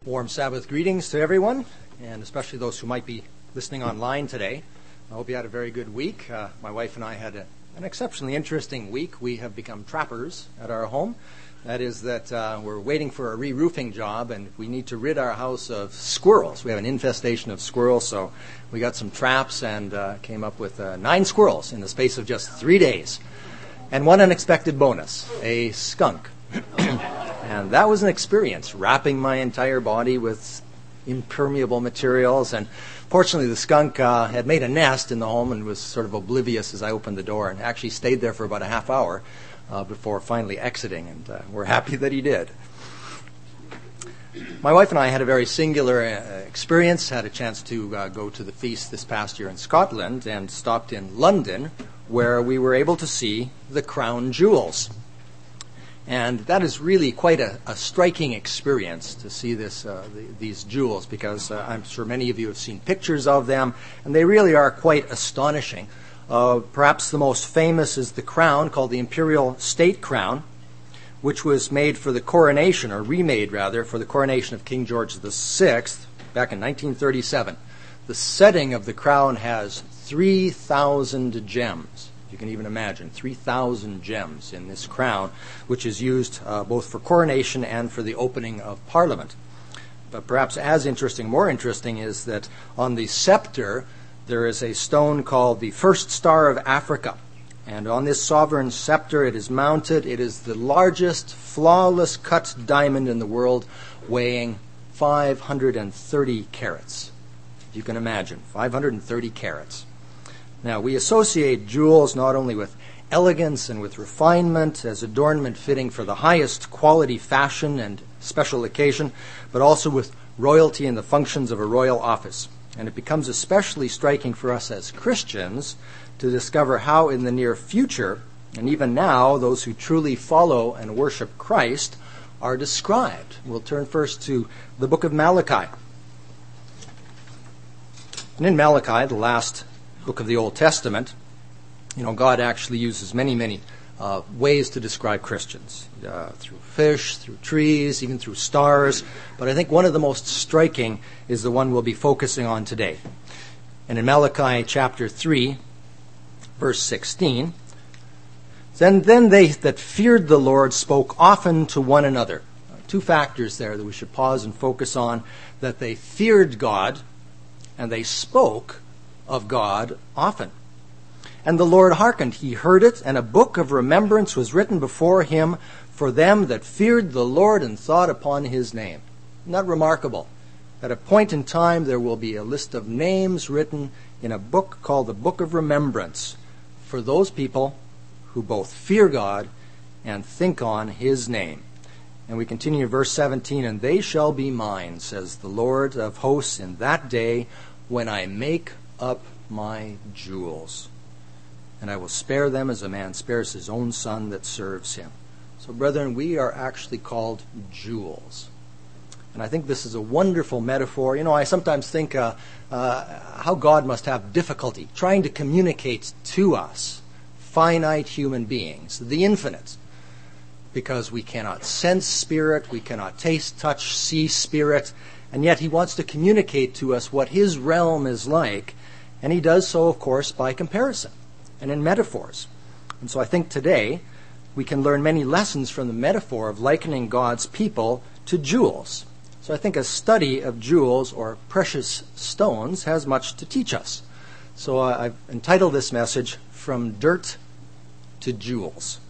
Warm Sabbath greetings to everyone, and especially those who might be listening online today. I hope you had a very good week. My wife and I had an exceptionally interesting week. We have become trappers at our home. That is that we're waiting for a re-roofing job, and we need to rid our house of squirrels. We have an infestation of squirrels, so we got some traps and came up with 9 squirrels in the space of just 3 days. And one unexpected bonus, a skunk. And that was an experience, wrapping my entire body with impermeable materials. And fortunately, the skunk had made a nest in the home and was sort of oblivious as I opened the door, and actually stayed there for about a half hour before finally exiting. And we're happy that he did. My wife and I had a very singular experience, had a chance to go to the feast this past year in Scotland, and stopped in London, where we were able to see the crown jewels. And that is really quite a striking experience to see these jewels, because I'm sure many of you have seen pictures of them, and they really are quite astonishing. Perhaps the most famous is the crown called the Imperial State Crown, which was made for the coronation, or remade rather, for the coronation of King George VI back in 1937. The setting of the crown has 3,000 gems. You can even imagine 3,000 gems in this crown, which is used both for coronation and for the opening of Parliament. But perhaps as interesting, more interesting, is that on the scepter there is a stone called the First Star of Africa. And on this sovereign scepter it is mounted. It is the largest flawless cut diamond in the world, weighing 530 carats. You can imagine, 530 carats. Now, we associate jewels not only with elegance and with refinement as adornment fitting for the highest quality fashion and special occasion, but also with royalty and the functions of a royal office. And it becomes especially striking for us as Christians to discover how in the near future, and even now, those who truly follow and worship Christ are described. We'll turn first to the book of Malachi. And in Malachi, the last book of the Old Testament, God actually uses many ways to describe Christians, through fish, through trees, even through stars. But I think one of the most striking is the one we'll be focusing on today. And in Malachi chapter 3, verse 16, then they that feared the Lord spoke often to one another. 2 factors there that we should pause and focus on: that they feared God and they spoke of God often. And the Lord hearkened, he heard it, and a book of remembrance was written before him for them that feared the Lord and thought upon his name. Isn't that remarkable? At a point in time there will be a list of names written in a book called the Book of Remembrance for those people who both fear God and think on his name. And we continue in verse 17, and they shall be mine, says the Lord of hosts, in that day when I make up my jewels, and I will spare them as a man spares his own son that serves him. So, brethren, we are actually called jewels. And I think this is a wonderful metaphor. I sometimes think how God must have difficulty trying to communicate to us, finite human beings, the infinite, because we cannot sense spirit, we cannot taste, touch, see spirit, and yet he wants to communicate to us what his realm is like. And he does so, of course, by comparison and in metaphors. And so I think today we can learn many lessons from the metaphor of likening God's people to jewels. So I think a study of jewels, or precious stones, has much to teach us. So I've entitled this message, From Dirt to Jewels.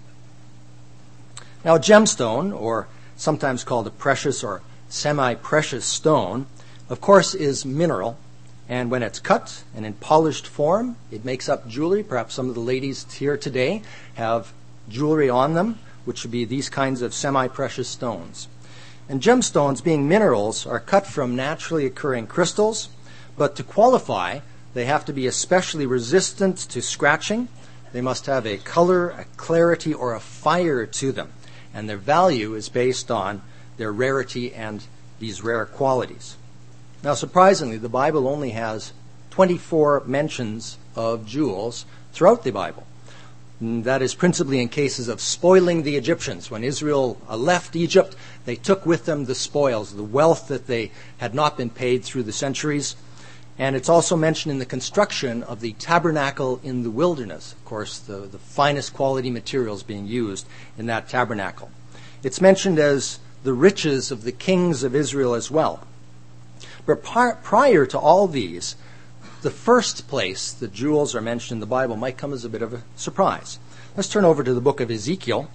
Now, a gemstone, or sometimes called a precious or semi-precious stone, of course is mineral. And when it's cut and in polished form, it makes up jewelry. Perhaps some of the ladies here today have jewelry on them, which would be these kinds of semi-precious stones. And gemstones, being minerals, are cut from naturally occurring crystals, but to qualify, they have to be especially resistant to scratching. They must have a color, a clarity, or a fire to them. And their value is based on their rarity and these rare qualities. Now, surprisingly, the Bible only has 24 mentions of jewels throughout the Bible. That is principally in cases of spoiling the Egyptians. When Israel left Egypt, they took with them the spoils, the wealth that they had not been paid through the centuries. And it's also mentioned in the construction of the tabernacle in the wilderness. Of course, the finest quality materials being used in that tabernacle. It's mentioned as the riches of the kings of Israel as well. But prior to all these, the first place that jewels are mentioned in the Bible might come as a bit of a surprise. Let's turn over to the book of Ezekiel.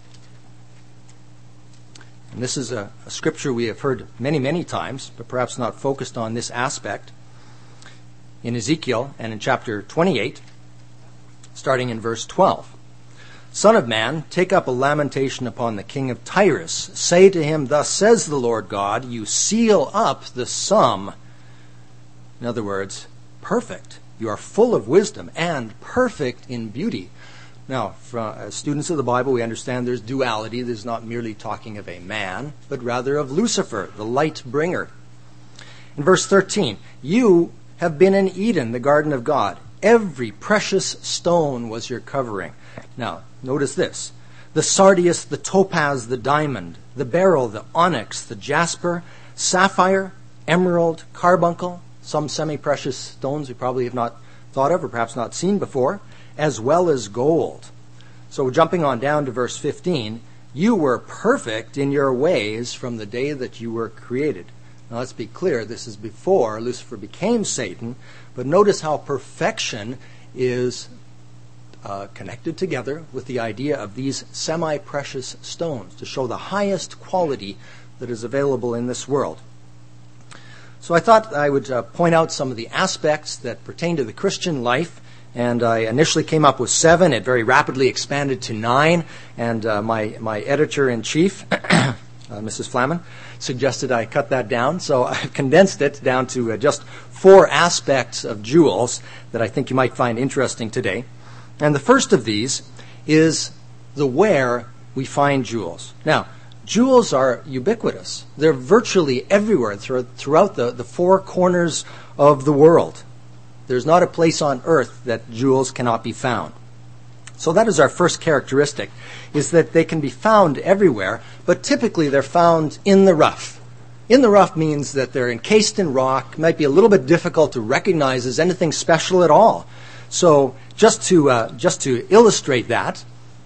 And this is a scripture we have heard many, many times, but perhaps not focused on this aspect. In Ezekiel and in chapter 28, starting in verse 12. Son of man, take up a lamentation upon the king of Tyrus. Say to him, thus says the Lord God, you seal up the sum. In other words, perfect. You are full of wisdom and perfect in beauty. Now, as students of the Bible, we understand there's duality. There's not merely talking of a man, but rather of Lucifer, the light bringer. In verse 13, you have been in Eden, the garden of God. Every precious stone was your covering. Now, notice this. The sardius, the topaz, the diamond, the beryl, the onyx, the jasper, sapphire, emerald, carbuncle, some semi-precious stones we probably have not thought of or perhaps not seen before, as well as gold. So jumping on down to verse 15, you were perfect in your ways from the day that you were created. Now let's be clear, this is before Lucifer became Satan, but notice how perfection is connected together with the idea of these semi-precious stones to show the highest quality that is available in this world. So I thought I would point out some of the aspects that pertain to the Christian life, and I initially came up with 7. It very rapidly expanded to 9, and my editor-in-chief, Mrs. Flaman, suggested I cut that down, so I've condensed it down to just 4 aspects of jewels that I think you might find interesting today. And the first of these is the where we find jewels. Now, jewels are ubiquitous. They're virtually everywhere throughout the 4 corners of the world. There's not a place on earth that jewels cannot be found. So that is our first characteristic, is that they can be found everywhere, but typically they're found in the rough. In the rough means that they're encased in rock, might be a little bit difficult to recognize as anything special at all. So just to illustrate that,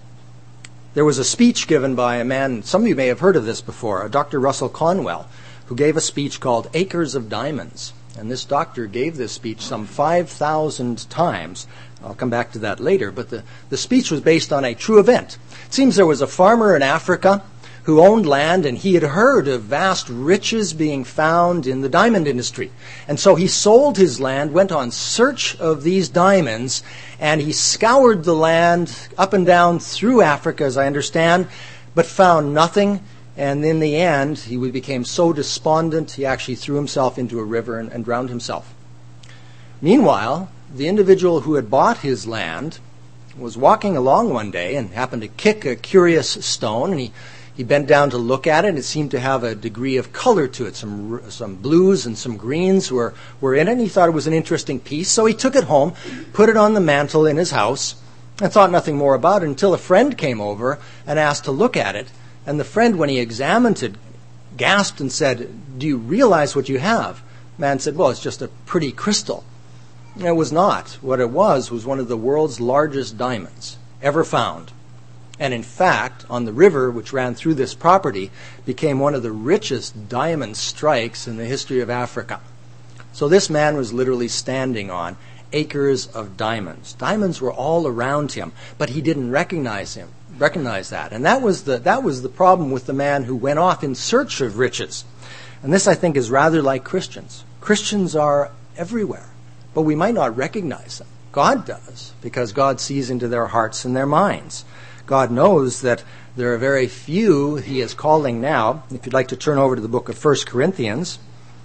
there was a speech given by a man, some of you may have heard of this before, Dr. Russell Conwell, who gave a speech called Acres of Diamonds. And this doctor gave this speech some 5,000 times. I'll come back to that later, but the speech was based on a true event. It seems there was a farmer in Africa who owned land, and he had heard of vast riches being found in the diamond industry. And so he sold his land, went on search of these diamonds, and he scoured the land up and down through Africa, as I understand, but found nothing. And in the end, he became so despondent, he actually threw himself into a river and drowned himself. Meanwhile, the individual who had bought his land was walking along one day and happened to kick a curious stone, and he bent down to look at it, and it seemed to have a degree of color to it. Some blues and some greens were in it, and he thought it was an interesting piece. So he took it home, put it on the mantle in his house, and thought nothing more about it until a friend came over and asked to look at it. And the friend, when he examined it, gasped and said, "Do you realize what you have?" The man said, "Well, it's just a pretty crystal." And it was not. What it was one of the world's largest diamonds ever found. And in fact, on the river which ran through this property, became one of the richest diamond strikes in the history of Africa. So this man was literally standing on acres of diamonds. Diamonds were all around him, but he didn't recognize that. And that was the problem with the man who went off in search of riches. And this, I think, is rather like Christians. Christians are everywhere, but we might not recognize them. God does, because God sees into their hearts and their minds. God knows that there are very few he is calling now. If you'd like to turn over to the book of 1 Corinthians,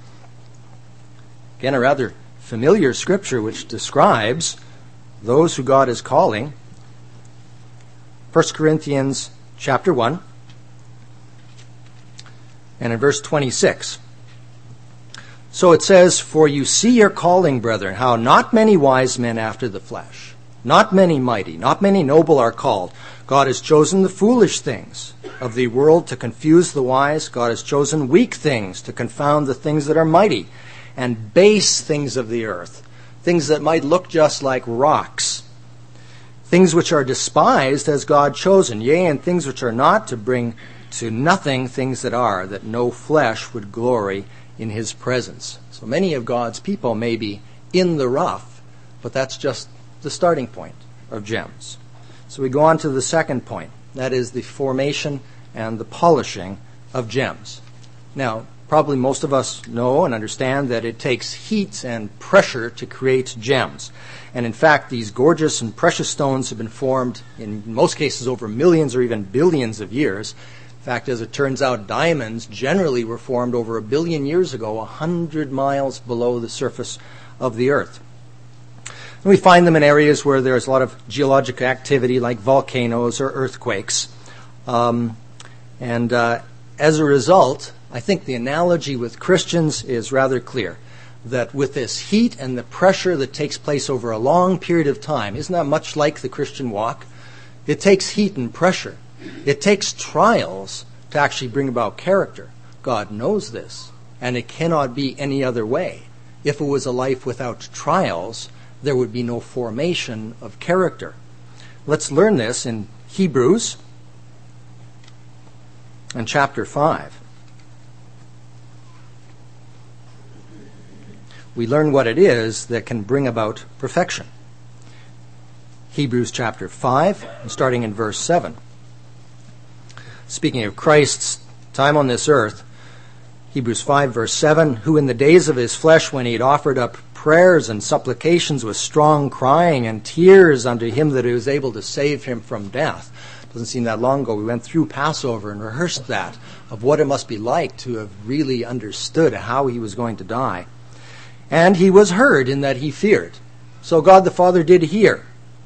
again, a rather familiar scripture which describes those who God is calling. 1 Corinthians chapter 1, and in verse 26. So it says, "For you see your calling, brethren, how not many wise men after the flesh, Not many mighty, not many noble are called. God has chosen the foolish things of the world to confuse the wise. God has chosen weak things to confound the things that are mighty, and base things of the earth, things that might look just like rocks, things which are despised has God chosen, yea, and things which are not, to bring to nothing things that are, that no flesh would glory in his presence. So many of God's people may be in the rough, but that's just the starting point of gems. So we go on to the second point. That is the formation and the polishing of gems. Now, probably most of us know and understand that it takes heat and pressure to create gems. And in fact, these gorgeous and precious stones have been formed, in most cases, over millions or even billions of years. In fact, as it turns out, diamonds generally were formed over 1 billion years ago, 100 miles below the surface of the earth. And we find them in areas where there's a lot of geologic activity, like volcanoes or earthquakes. As a result, I think the analogy with Christians is rather clear, that with this heat and the pressure that takes place over a long period of time, isn't that much like the Christian walk? It takes heat and pressure. It takes trials to actually bring about character. God knows this, and it cannot be any other way. If it was a life without trials, there would be no formation of character. Let's learn this in Hebrews and chapter 5. We learn what it is that can bring about perfection. Hebrews chapter 5, starting in verse 7. Speaking of Christ's time on this earth, Hebrews 5, verse 7, who in the days of his flesh, when he had offered up prayers and supplications with strong crying and tears unto him that was able to save him from death. Doesn't seem that long ago. We went through Passover and rehearsed that, of what it must be like to have really understood how he was going to die. And he was heard in that he feared. So God the Father did hear.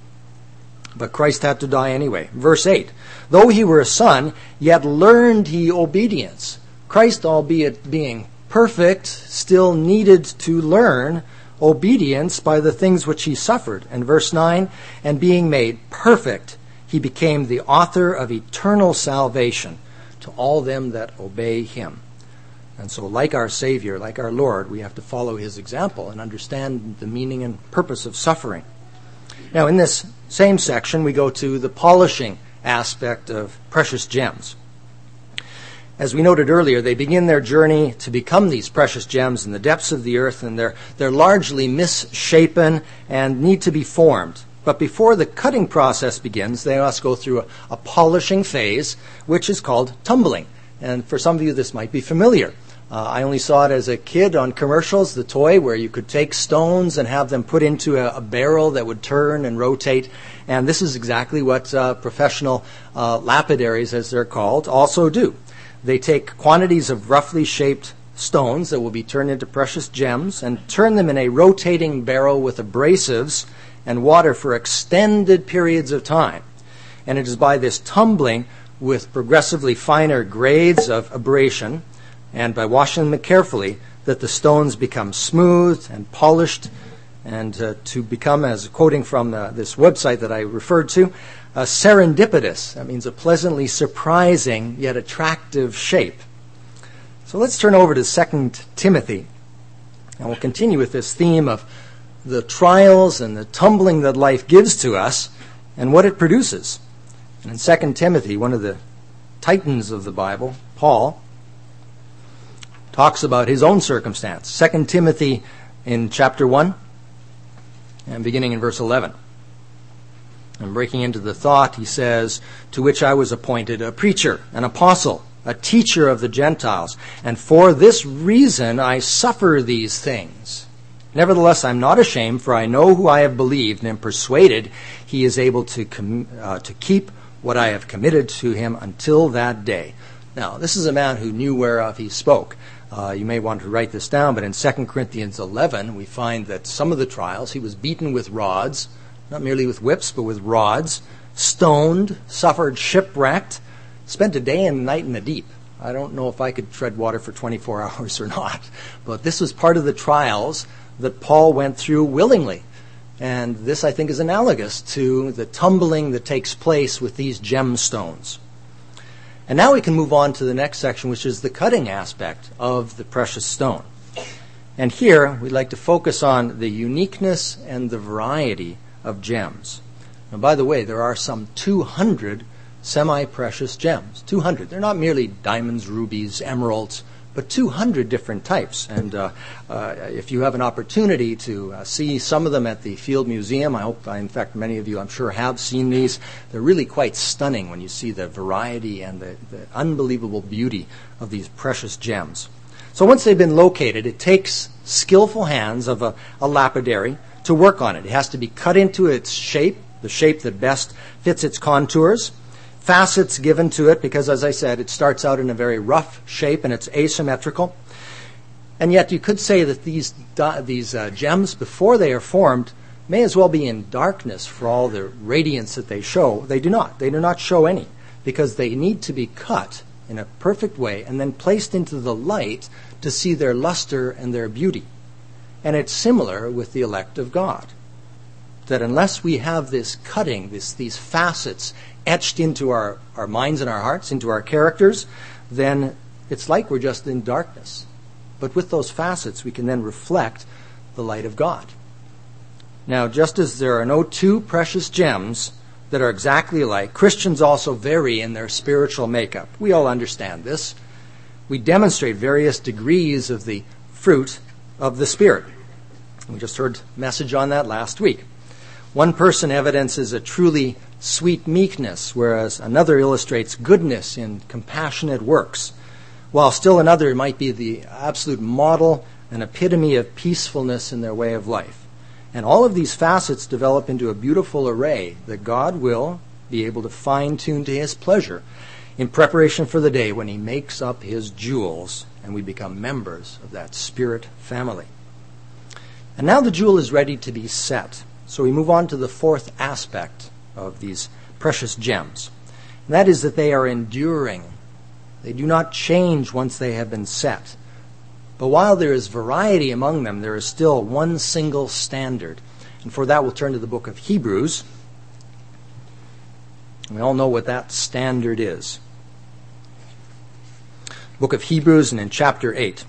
But Christ had to die anyway. Verse 8, though he were a son, yet learned he obedience. Christ, albeit being perfect, still needed to learn obedience by the things which he suffered. And verse 9, and being made perfect, he became the author of eternal salvation to all them that obey him. And so, like our Savior, like our Lord, we have to follow his example and understand the meaning and purpose of suffering. Now, in this same section, we go to the polishing aspect of precious gems. As we noted earlier, they begin their journey to become these precious gems in the depths of the earth, and they're largely misshapen and need to be formed. But before the cutting process begins, they must go through a polishing phase, which is called tumbling. And for some of you, this might be familiar. I only saw it as a kid on commercials, the toy where you could take stones and have them put into a barrel that would turn and rotate. And this is exactly what professional lapidaries, as they're called, also do. They take quantities of roughly shaped stones that will be turned into precious gems and turn them in a rotating barrel with abrasives and water for extended periods of time. And it is by this tumbling with progressively finer grades of abrasion and by washing them carefully that the stones become smooth and polished and to become, as quoting from this website that I referred to, serendipitous. That means a pleasantly surprising yet attractive shape. So let's turn over to 2 Timothy, and we'll continue with this theme of the trials and the tumbling that life gives to us and what it produces. And in 2 Timothy, one of the titans of the Bible, Paul, talks about his own circumstance. 2 Timothy in chapter 1 and beginning in verse 11. And breaking into the thought, he says, to which I was appointed a preacher, an apostle, a teacher of the Gentiles, and for this reason I suffer these things. Nevertheless, I'm not ashamed, for I know who I have believed, and am persuaded he is able to keep what I have committed to him until that day. Now, this is a man who knew whereof he spoke. You may want to write this down, but in 2 Corinthians 11, we find that some of the trials, he was beaten with rods, not merely with whips, but with rods, stoned, suffered shipwrecked, spent a day and a night in the deep. I don't know if I could tread water for 24 hours or not, but this was part of the trials that Paul went through willingly. And this, I think, is analogous to the tumbling that takes place with these gemstones. And now we can move on to the next section, which is the cutting aspect of the precious stone. And here, we'd like to focus on the uniqueness and the variety of gems. Now, by the way, there are some 200 semi-precious gems. 200. They're not merely diamonds, rubies, emeralds, but 200 different types. And if you have an opportunity to see some of them at the Field Museum, in fact, many of you, I'm sure, have seen these. They're really quite stunning when you see the variety and the unbelievable beauty of these precious gems. So once they've been located, it takes skillful hands of a lapidary to work on it. It has to be cut into its shape, the shape that best fits its contours. Facets given to it because, as I said, it starts out in a very rough shape and it's asymmetrical. And yet you could say that these gems, before they are formed, may as well be in darkness for all the radiance that they show. They do not. They do not show any because they need to be cut in a perfect way and then placed into the light to see their luster and their beauty. And it's similar with the elect of God. That unless we have this cutting, these facets etched into our minds and our hearts, into our characters, then it's like we're just in darkness. But with those facets, we can then reflect the light of God. Now, just as there are no two precious gems that are exactly alike, Christians also vary in their spiritual makeup. We all understand this. We demonstrate various degrees of the fruit of the Spirit. We just heard a message on that last week. One person evidences a truly sweet meekness, whereas another illustrates goodness in compassionate works, while still another might be the absolute model and epitome of peacefulness in their way of life. And all of these facets develop into a beautiful array that God will be able to fine-tune to His pleasure in preparation for the day when He makes up His jewels and we become members of that Spirit family. And now the jewel is ready to be set. So we move on to the fourth aspect of these precious gems. And that is that they are enduring. They do not change once they have been set. But while there is variety among them, there is still one single standard. And for that, we'll turn to the book of Hebrews. We all know what that standard is. Book of Hebrews, and in chapter 8.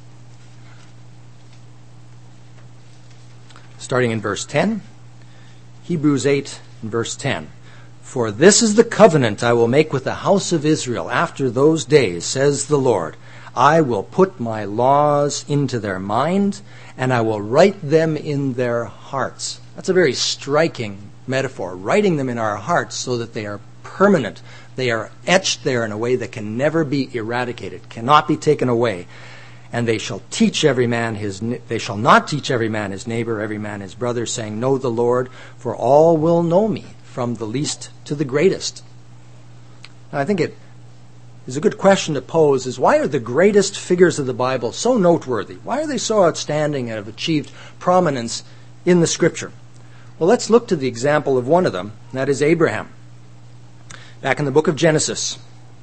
Starting in verse 10. Hebrews 8, verse 10. For this is the covenant I will make with the house of Israel after those days, says the Lord. I will put my laws into their mind, and I will write them in their hearts. That's a very striking metaphor, writing them in our hearts so that they are permanent. They are etched there in a way that can never be eradicated, cannot be taken away. And they shall not teach every man his neighbor, every man his brother, saying, Know the Lord, for all will know me, from the least to the greatest. Now, I think it is a good question to pose is, why are the greatest figures of the Bible so noteworthy? Why are they so outstanding and have achieved prominence in the Scripture? Well, let's look to the example of one of them, and that is Abraham. Back in the book of Genesis.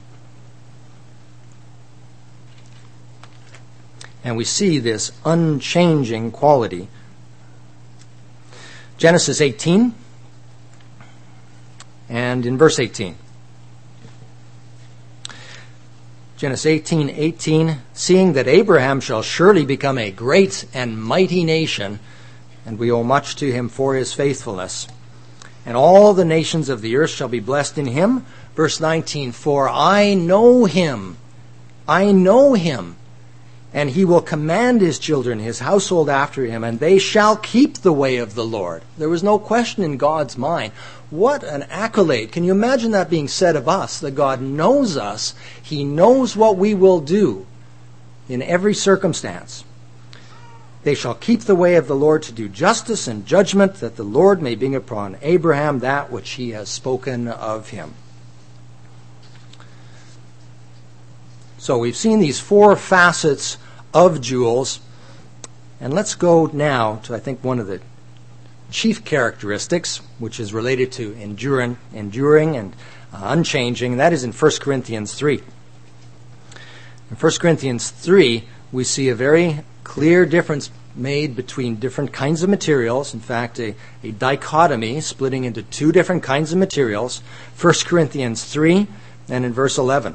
And we see this unchanging quality. Genesis 18, and in verse 18. Genesis 18:18, seeing that Abraham shall surely become a great and mighty nation, and we owe much to him for his faithfulness. And all the nations of the earth shall be blessed in him. Verse 19, for I know him, and he will command his children, his household after him, and they shall keep the way of the Lord. There was no question in God's mind. What an accolade. Can you imagine that being said of us, that God knows us, He knows what we will do in every circumstance. They shall keep the way of the Lord to do justice and judgment, that the Lord may bring upon Abraham that which He has spoken of him. So we've seen these four facets of jewels, and let's go now to, I think, one of the chief characteristics, which is related to enduring and unchanging, and that is in 1 Corinthians 3. In 1 Corinthians 3, we see a very clear difference made between different kinds of materials. In fact, a dichotomy splitting into two different kinds of materials. 1 Corinthians 3 and in verse 11.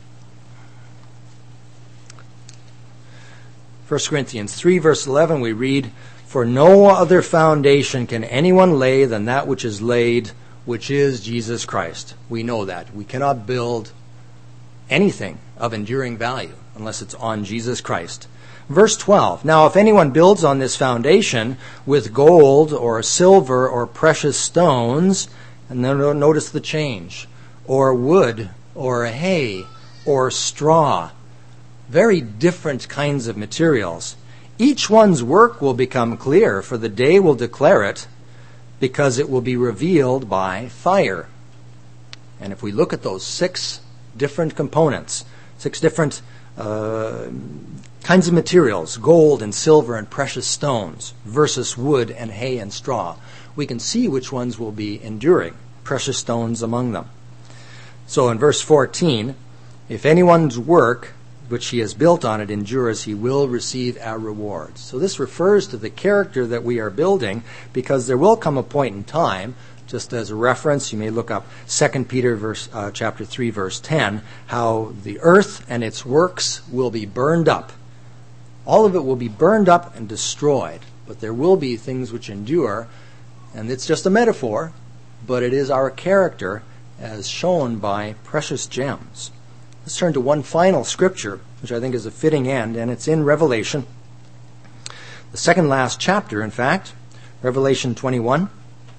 1 Corinthians 3 verse 11 we read, "For no other foundation can anyone lay than that which is laid, which is Jesus Christ." We know that. We cannot build anything of enduring value unless it's on Jesus Christ. Verse 12, "Now if anyone builds on this foundation with gold or silver or precious stones," and then notice the change, "or wood or hay or straw," very different kinds of materials, "each one's work will become clear, for the day will declare it, because it will be revealed by fire." And if we look at those 6 different components, 6 different kinds of materials, gold and silver and precious stones versus wood and hay and straw, we can see which ones will be enduring, precious stones among them. So in verse 14, "If anyone's work which he has built on it endures, he will receive a reward." So this refers to the character that we are building, because there will come a point in time, just as a reference, you may look up 2 Peter chapter 3, verse 10, how the earth and its works will be burned up. All of it will be burned up and destroyed, but there will be things which endure, and it's just a metaphor, but it is our character as shown by precious gems. Let's turn to one final scripture, which I think is a fitting end, and it's in Revelation. The second last chapter, in fact, Revelation 21.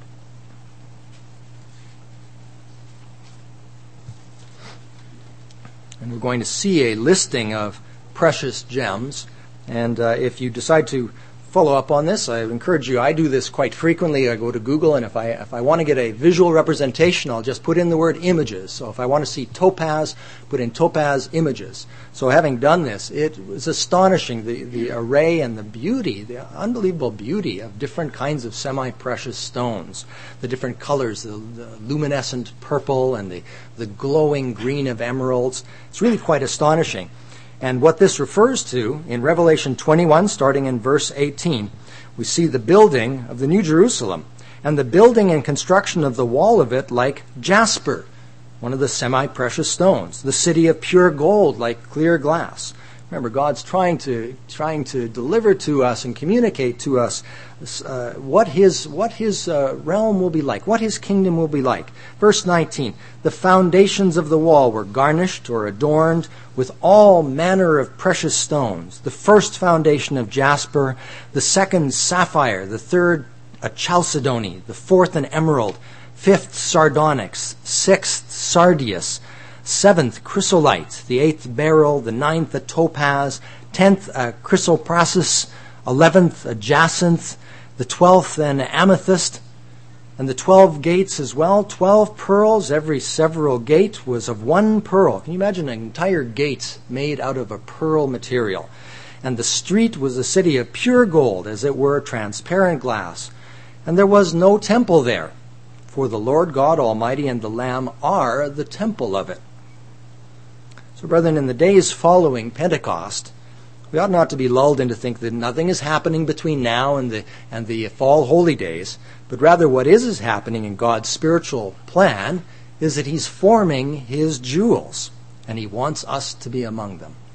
And we're going to see a listing of precious gems. And if you decide to follow up on this, I encourage you. I do this quite frequently. I go to Google, and if I want to get a visual representation, I'll just put in the word images. So if I want to see topaz, put in topaz images. So having done this, it was astonishing, the array and the beauty, the unbelievable beauty of different kinds of semi-precious stones, the different colors, the luminescent purple and the glowing green of emeralds. It's really quite astonishing. And what this refers to, in Revelation 21, starting in verse 18, we see the building of the New Jerusalem, and the building and construction of the wall of it like jasper, one of the semi-precious stones, the city of pure gold like clear glass. Remember, God's trying to deliver to us and communicate to us what his realm will be like, what his kingdom will be like. Verse 19, "The foundations of the wall were garnished or adorned with all manner of precious stones. The first foundation of jasper, the second sapphire, the third a chalcedony, the fourth an emerald, fifth sardonyx, sixth sardius, seventh chrysolite, the eighth beryl, the ninth a topaz, 10th a chrysoprasus, 11th a jacinth, the 12th an amethyst, and the 12 gates as well, 12 pearls. Every several gate was of one pearl." Can you imagine an entire gate made out of a pearl material? "And the street was a city of pure gold, as it were transparent glass. And there was no temple there, for the Lord God Almighty and the Lamb are the temple of it." So, brethren, in the days following Pentecost, we ought not to be lulled into think that nothing is happening between now and the fall holy days, but rather what is happening in God's spiritual plan is that he's forming his jewels, and he wants us to be among them.